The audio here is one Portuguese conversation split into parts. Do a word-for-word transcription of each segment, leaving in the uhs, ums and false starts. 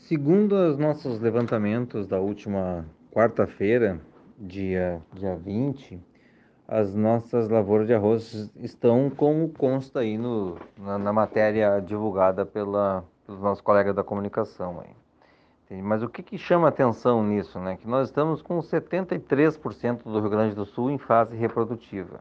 Segundo os nossos levantamentos da última quarta-feira, dia, dia vinte, as nossas lavouras de arroz estão como consta aí no, na, na matéria divulgada pela, pelos nossos colegas da comunicação aí. Entende? Mas o que, que chama atenção nisso, né? Que nós estamos com setenta e três por cento do Rio Grande do Sul em fase reprodutiva.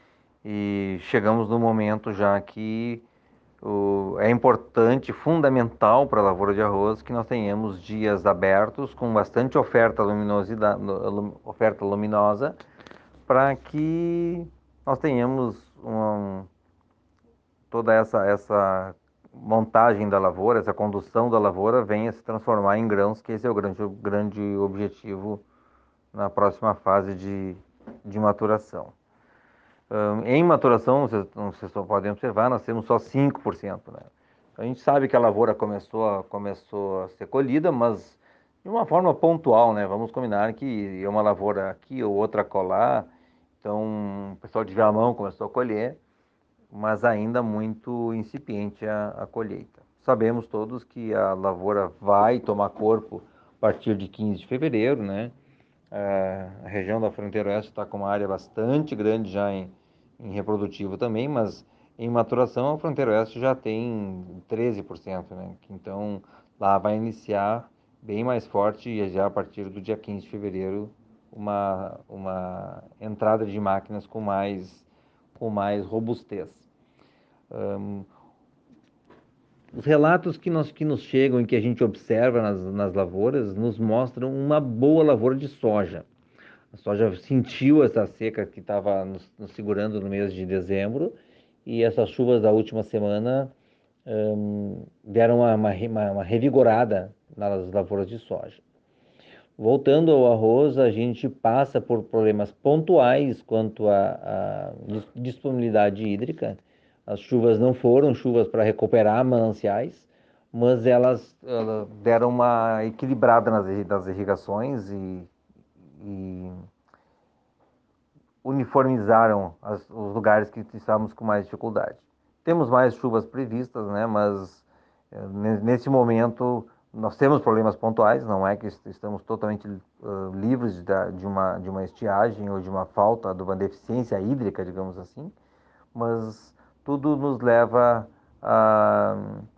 E chegamos no momento já que o, é importante, fundamental para a lavoura de arroz que nós tenhamos dias abertos com bastante oferta, luminosidade, oferta luminosa para que nós tenhamos um, toda essa, essa montagem da lavoura, essa condução da lavoura venha se transformar em grãos, que esse é o grande, grande objetivo na próxima fase de, de maturação. Um, em maturação, vocês, vocês podem observar, nós temos só cinco por cento. Né? A gente sabe que a lavoura começou a, começou a ser colhida, mas de uma forma pontual, né? Vamos combinar que é uma lavoura aqui ou outra colar. Então, o pessoal de Viamão começou a colher, mas ainda muito incipiente a, a colheita. Sabemos todos que a lavoura vai tomar corpo a partir de quinze de fevereiro, né? A região da fronteira oeste está com uma área bastante grande já em, em reprodutivo também, mas em maturação a fronteira oeste já tem treze por cento, né? Então lá vai iniciar bem mais forte já a partir do dia quinze de fevereiro uma, uma entrada de máquinas com mais, com mais robustez. Um, os relatos que, nós, que nos chegam e que a gente observa nas, nas lavouras nos mostram uma boa lavoura de soja. A soja sentiu essa seca que estava nos, nos segurando no mês de dezembro e essas chuvas da última semana hum, deram uma, uma, uma revigorada nas lavouras de soja. Voltando ao arroz, a gente passa por problemas pontuais quanto à disponibilidade hídrica. As chuvas não foram chuvas para recuperar mananciais, mas elas, elas deram uma equilibrada nas, nas irrigações e, e uniformizaram as, os lugares que estávamos com mais dificuldade. Temos mais chuvas previstas, né, mas nesse momento nós temos problemas pontuais, não é que estamos totalmente uh, livres de, de, uma, de uma estiagem ou de uma falta, de uma deficiência hídrica, digamos assim, mas tudo nos leva a,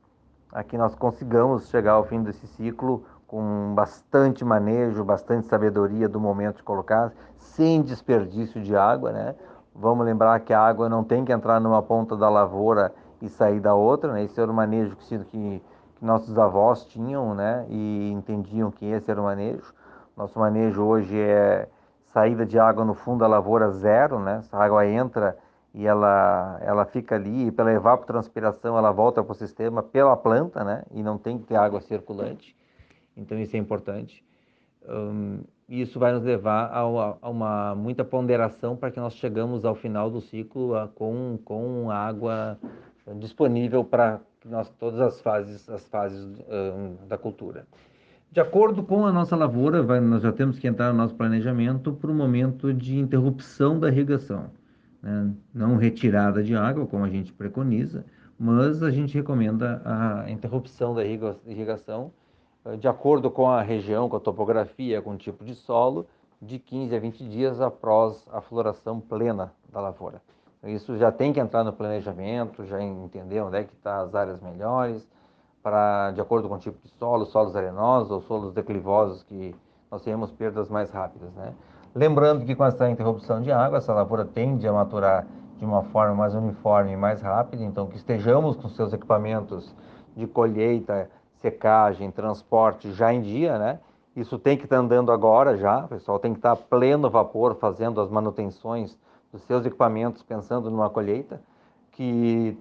a que nós consigamos chegar ao fim desse ciclo com bastante manejo, bastante sabedoria do momento de colocar, sem desperdício de água, né? Vamos lembrar que a água não tem que entrar numa ponta da lavoura e sair da outra, né? Esse era o manejo que, que, que nossos avós tinham, né? E entendiam que esse era o manejo. Nosso manejo hoje é saída de água no fundo da lavoura zero, né? Essa água entra e ela, ela fica ali, e pela evapotranspiração ela volta para o sistema pela planta, né? E não tem que ter água circulante. Então isso é importante. Um, isso vai nos levar a, a, uma muita ponderação para que nós chegamos ao final do ciclo a, com, com água disponível para nós, todas as fases, as fases um, da cultura. De acordo com a nossa lavoura, vai, nós já temos que entrar no nosso planejamento para o momento de interrupção da irrigação. Né? Não retirada de água, como a gente preconiza, mas a gente recomenda a interrupção da irrigação de acordo com a região, com a topografia, com o tipo de solo, de quinze a vinte dias após a floração plena da lavoura. Isso já tem que entrar no planejamento, já entender onde é que estão as áreas melhores, para, de acordo com o tipo de solo, solos arenosos ou solos declivosos, que nós temos perdas mais rápidas. Né? Lembrando que com essa interrupção de água, essa lavoura tende a maturar de uma forma mais uniforme e mais rápida, então que estejamos com seus equipamentos de colheita, secagem, transporte já em dia, né? Isso tem que estar andando agora já, o pessoal tem que estar a pleno vapor fazendo as manutenções dos seus equipamentos, pensando numa colheita, que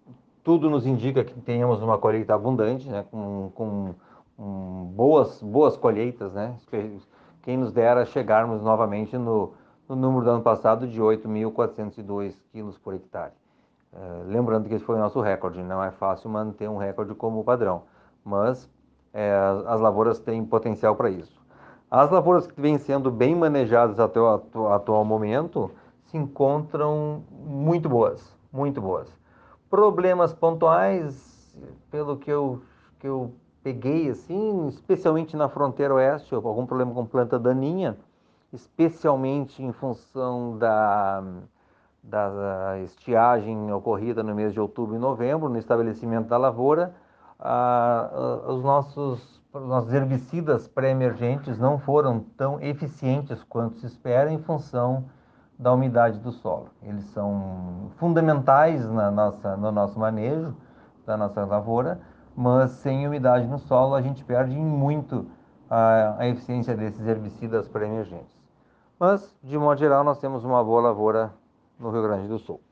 tudo nos indica que tenhamos uma colheita abundante, né? com, com um, boas, boas colheitas, né? Quem nos dera chegarmos novamente no, no número do ano passado de oito mil quatrocentos e dois quilos por hectare. É, lembrando que esse foi o nosso recorde, não é fácil manter um recorde como padrão, mas é, as lavouras têm potencial para isso. As lavouras que vêm sendo bem manejadas até o atu atual momento se encontram muito boas, muito boas. Problemas pontuais, pelo que eu, que eu peguei assim, especialmente na fronteira oeste, algum problema com planta daninha, especialmente em função da, da estiagem ocorrida no mês de outubro e novembro, no estabelecimento da lavoura. Ah, ah, os nossos, os nossos herbicidas pré-emergentes não foram tão eficientes quanto se espera em função da umidade do solo. Eles são fundamentais na nossa, no nosso manejo da nossa lavoura, mas sem umidade no solo a gente perde muito a, a eficiência desses herbicidas pré-emergentes. Mas, de modo geral, nós temos uma boa lavoura no Rio Grande do Sul.